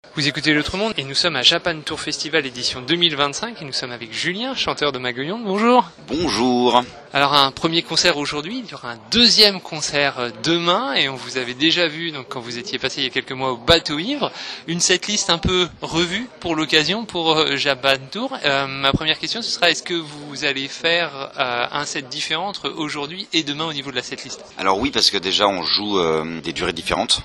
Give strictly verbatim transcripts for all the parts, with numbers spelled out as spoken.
Vous écoutez L'Autre Monde et nous sommes à Japan Tour Festival édition deux mille vingt-cinq et nous sommes avec Julien, chanteur de Maguillon. Bonjour. Bonjour. Alors un premier concert aujourd'hui, il y aura un deuxième concert demain et on vous avait déjà vu donc quand vous étiez passé il y a quelques mois au Bateau Ivre, une setlist un peu revue pour l'occasion pour Japan Tour. Euh, ma première question ce sera est-ce que vous allez faire euh, un set différent entre aujourd'hui et demain au niveau de la setlist? Alors oui, parce que déjà on joue euh, des durées différentes.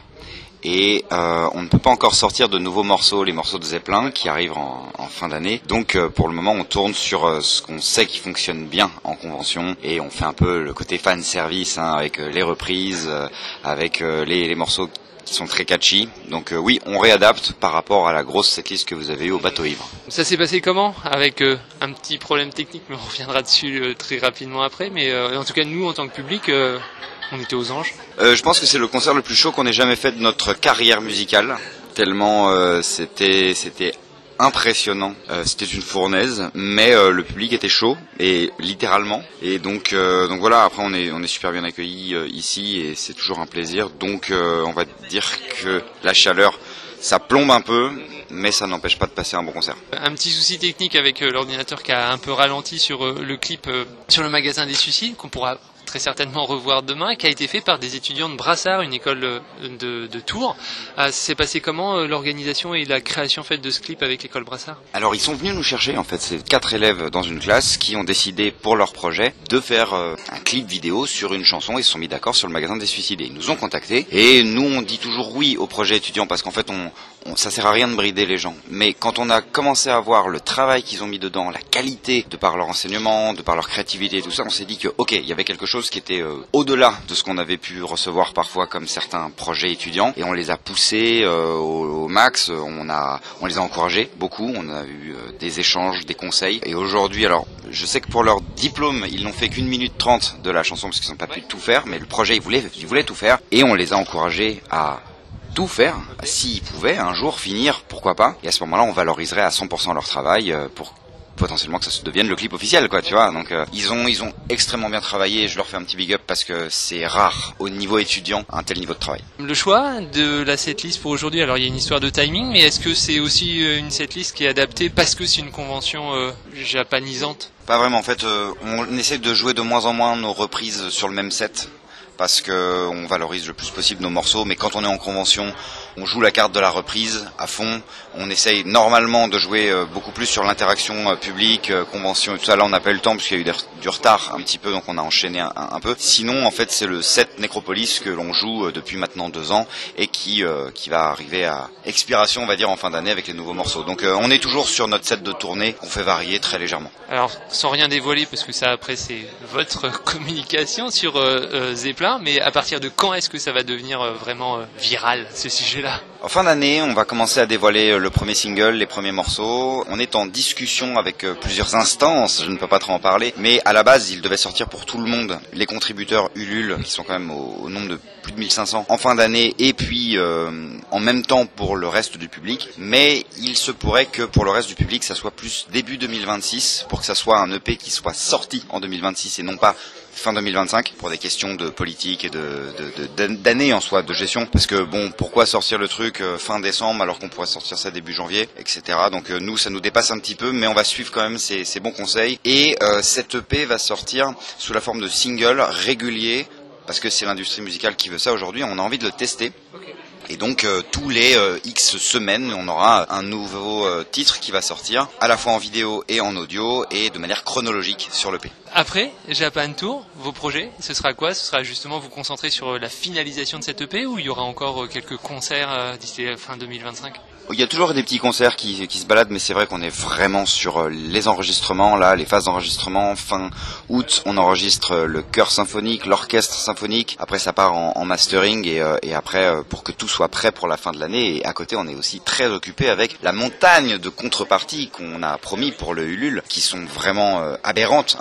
Et euh, on ne peut pas encore sortir de nouveaux morceaux, les morceaux de Zeppelin qui arrivent en, en fin d'année. Donc euh, pour le moment on tourne sur euh, ce qu'on sait qui fonctionne bien en convention et on fait un peu le côté fan service hein, avec euh, les reprises, euh, avec euh, les, les morceaux qui sont très catchy. Donc euh, oui, on réadapte par rapport à la grosse setlist que vous avez eue au Bateau Ivre. Ça s'est passé comment? Avec euh, un petit problème technique, mais on reviendra dessus euh, très rapidement après. Mais euh, en tout cas nous en tant que public... Euh On était aux anges. Euh, je pense que c'est le concert le plus chaud qu'on ait jamais fait de notre carrière musicale. Tellement euh, c'était c'était impressionnant. Euh, c'était une fournaise, mais euh, le public était chaud et littéralement. Et donc euh, donc voilà. Après on est on est super bien accueillis euh, ici et c'est toujours un plaisir. Donc euh, on va dire que la chaleur ça plombe un peu, mais ça n'empêche pas de passer un bon concert. Un petit souci technique avec euh, l'ordinateur qui a un peu ralenti sur euh, le clip euh, sur le magasin des suicides qu'on pourra très certainement revoir demain, qui a été fait par des étudiants de Brassard, une école de, de Tours. Euh, c'est passé comment euh, l'organisation et la création faite de ce clip avec l'école Brassard? Alors ils sont venus nous chercher en fait, c'est quatre élèves dans une classe qui ont décidé pour leur projet de faire euh, un clip vidéo sur une chanson et se sont mis d'accord sur le magasin des suicidés. Ils nous ont contactés et nous on dit toujours oui au projet étudiant parce qu'en fait on, on, ça sert à rien de brider les gens. Mais quand on a commencé à voir le travail qu'ils ont mis dedans, la qualité de par leur enseignement, de par leur créativité et tout ça, on s'est dit que ok, il y avait quelque chose qui était euh, au-delà de ce qu'on avait pu recevoir parfois comme certains projets étudiants et on les a poussés euh, au, au max, on a on les a encouragés beaucoup, on a eu euh, des échanges, des conseils et aujourd'hui alors je sais que pour leur diplôme ils n'ont fait qu'une minute trente de la chanson parce qu'ils n'ont pas pu tout faire mais le projet ils voulaient, ils voulaient tout faire et on les a encouragés à tout faire, s'ils pouvaient un jour finir, pourquoi pas, et à ce moment-là on valoriserait à cent pour cent leur travail euh, pour potentiellement que ça se devienne le clip officiel quoi tu vois donc euh, ils ont ils ont extrêmement bien travaillé, je leur fais un petit big up parce que c'est rare au niveau étudiant un tel niveau de travail. Le choix de la setlist pour aujourd'hui, alors il y a une histoire de timing mais est-ce que c'est aussi une setlist qui est adaptée parce que c'est une convention euh, japanisante? Pas vraiment en fait, euh, on essaie de jouer de moins en moins nos reprises sur le même set parce que on valorise le plus possible nos morceaux, mais quand on est en convention, on joue la carte de la reprise à fond. On essaye normalement de jouer beaucoup plus sur l'interaction publique, convention et tout ça. Là, on n'a pas eu le temps parce qu'il y a eu du retard un petit peu, donc on a enchaîné un, un peu. Sinon, en fait, c'est le set Necropolis que l'on joue depuis maintenant deux ans et qui euh, qui va arriver à expiration, on va dire, en fin d'année avec les nouveaux morceaux. Donc, euh, on est toujours sur notre set de tournée qu'on fait varier très légèrement. Alors, sans rien dévoiler, parce que ça, après, c'est votre communication sur euh, euh, Zeppelin, mais à partir de quand est-ce que ça va devenir euh, vraiment euh, viral, ce sujet-là? En fin d'année, on va commencer à dévoiler le premier single, les premiers morceaux. On est en discussion avec plusieurs instances, je ne peux pas trop en parler, mais à la base, il devait sortir pour tout le monde. Les contributeurs Ulule, qui sont quand même au, au nombre de plus de mille cinq cents en fin d'année, et puis euh, en même temps pour le reste du public. Mais il se pourrait que pour le reste du public, ça soit plus début deux mille vingt-six, pour que ça soit un E P qui soit sorti en deux mille vingt-six et non pas fin deux mille vingt-cinq pour des questions de politique et de, de, de d'année en soi, de gestion. Parce que bon, pourquoi sortir le truc euh, fin décembre alors qu'on pourrait sortir ça début janvier, et cetera. Donc euh, nous, ça nous dépasse un petit peu, mais on va suivre quand même ces, ces bons conseils. Et euh, cette E P va sortir sous la forme de single régulier, parce que c'est l'industrie musicale qui veut ça aujourd'hui. On a envie de le tester. Okay. Et donc euh, tous les euh, X semaines, on aura un nouveau euh, titre qui va sortir, à la fois en vidéo et en audio, et de manière chronologique sur l'E P. Après Japan Tour, vos projets, ce sera quoi? Ce sera justement vous concentrer sur la finalisation de cette E P ou il y aura encore quelques concerts euh, d'ici fin deux mille vingt-cinq? Il y a toujours des petits concerts qui, qui se baladent, mais c'est vrai qu'on est vraiment sur les enregistrements, là, les phases d'enregistrement. Fin août, on enregistre le chœur symphonique, l'orchestre symphonique. Après, ça part en, en mastering et, euh, et après, pour que tout soit prêt pour la fin de l'année. Et à côté, on est aussi très occupé avec la montagne de contreparties qu'on a promis pour le Ulule, qui sont vraiment euh, aberrantes, hein, en,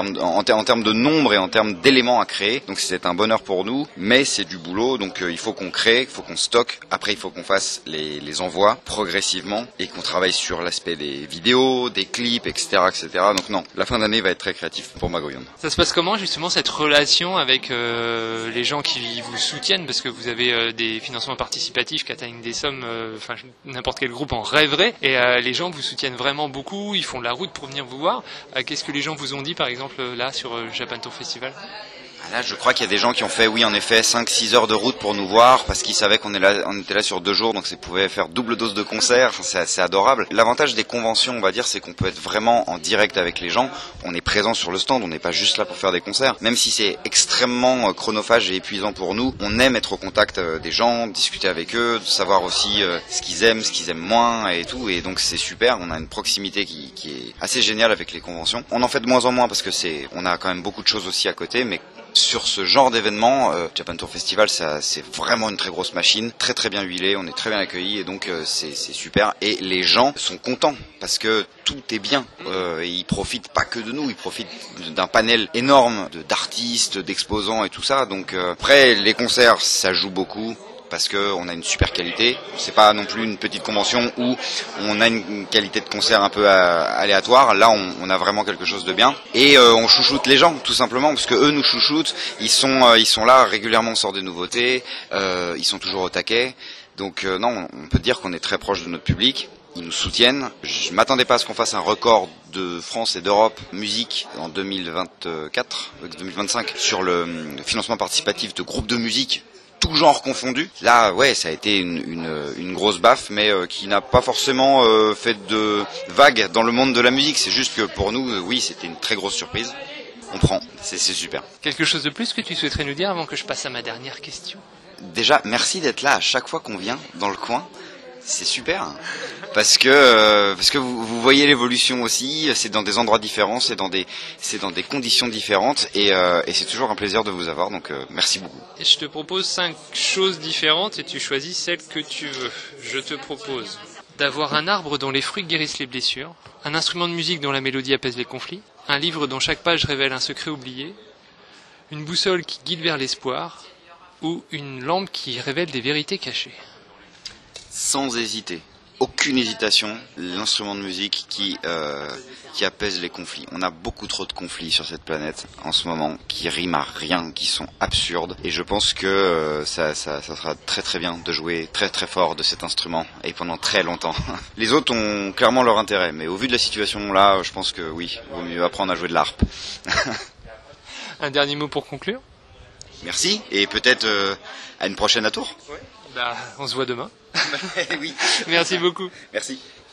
termes de, en, en termes de nombre et en termes d'éléments à créer. Donc c'est un bonheur pour nous, mais c'est du boulot. Donc euh, il faut qu'on crée, il faut qu'on stocke. Après il faut qu'on fasse les, les envois progressivement et qu'on travaille sur l'aspect des vidéos, des clips, et cetera, et cetera. Donc non, la fin d'année va être très créative pour Magouillon. Ça se passe comment justement cette relation avec euh, les gens qui vous soutiennent, parce que vous avez euh, des financements participatifs qui atteignent des sommes, enfin euh, n'importe quel groupe en rêverait, et euh, les gens vous soutiennent vraiment beaucoup, ils font de la route pour venir vous voir. Euh, qu'est-ce que les gens vous ont dit par exemple là sur euh, Japan Tour Festival? Là, je crois qu'il y a des gens qui ont fait, oui, en effet, cinq six heures de route pour nous voir, parce qu'ils savaient qu'on est là, on était là sur deux jours, donc ça pouvait faire double dose de concert. Enfin, c'est assez adorable. L'avantage des conventions, on va dire, c'est qu'on peut être vraiment en direct avec les gens. On est présent sur le stand, on n'est pas juste là pour faire des concerts. Même si c'est extrêmement chronophage et épuisant pour nous, on aime être au contact des gens, discuter avec eux, savoir aussi ce qu'ils aiment, ce qu'ils aiment moins et tout. Et donc c'est super. On a une proximité qui, qui est assez géniale avec les conventions. On en fait de moins en moins parce que c'est, on a quand même beaucoup de choses aussi à côté, mais sur ce genre d'événement, euh, Japan Tour Festival, ça, c'est vraiment une très grosse machine, très très bien huilée, on est très bien accueillis et donc euh, c'est, c'est super. Et les gens sont contents parce que tout est bien. Euh, et ils profitent pas que de nous, ils profitent d'un panel énorme de, d'artistes, d'exposants et tout ça. Donc euh, après, les concerts, ça joue beaucoup. Parce que on a une super qualité. C'est pas non plus une petite convention où on a une qualité de concert un peu aléatoire. Là, on, on a vraiment quelque chose de bien. Et euh, on chouchoute les gens, tout simplement, parce que eux nous chouchoutent. Ils sont, euh, ils sont là régulièrement, on sort des nouveautés. Euh, ils sont toujours au taquet. Donc euh, non, on peut dire qu'on est très proche de notre public. Ils nous soutiennent. Je m'attendais pas à ce qu'on fasse un record de France et d'Europe musique en deux mille vingt-quatre, deux mille vingt-cinq sur le financement participatif de groupes de musique. Tout genre confondu. Là, ouais, ça a été une, une, une grosse baffe, mais euh, qui n'a pas forcément euh, fait de vagues dans le monde de la musique. C'est juste que pour nous, euh, oui, c'était une très grosse surprise. On prend, c'est, c'est super. Quelque chose de plus que tu souhaiterais nous dire avant que je passe à ma dernière question? Déjà, merci d'être là à chaque fois qu'on vient dans le coin. C'est super, hein. Parce que euh, parce que vous, vous voyez l'évolution aussi. C'est dans des endroits différents, c'est dans des c'est dans des conditions différentes, et, euh, et c'est toujours un plaisir de vous avoir. Donc euh, merci beaucoup. Et je te propose cinq choses différentes et tu choisis celle que tu veux. Je te propose d'avoir un arbre dont les fruits guérissent les blessures, un instrument de musique dont la mélodie apaise les conflits, un livre dont chaque page révèle un secret oublié, une boussole qui guide vers l'espoir, ou une lampe qui révèle des vérités cachées. Sans hésiter, aucune hésitation, l'instrument de musique qui euh, qui apaise les conflits. On a beaucoup trop de conflits sur cette planète en ce moment, qui riment à rien, qui sont absurdes. Et je pense que euh, ça, ça, ça sera très très bien de jouer très très fort de cet instrument, et pendant très longtemps. Les autres ont clairement leur intérêt, mais au vu de la situation là, je pense que oui, il vaut mieux apprendre à jouer de l'harpe. Un dernier mot pour conclure? Merci, et peut-être euh, à une prochaine à Tours. Ouais. Bah, on se voit demain. Oui. Merci beaucoup. Merci.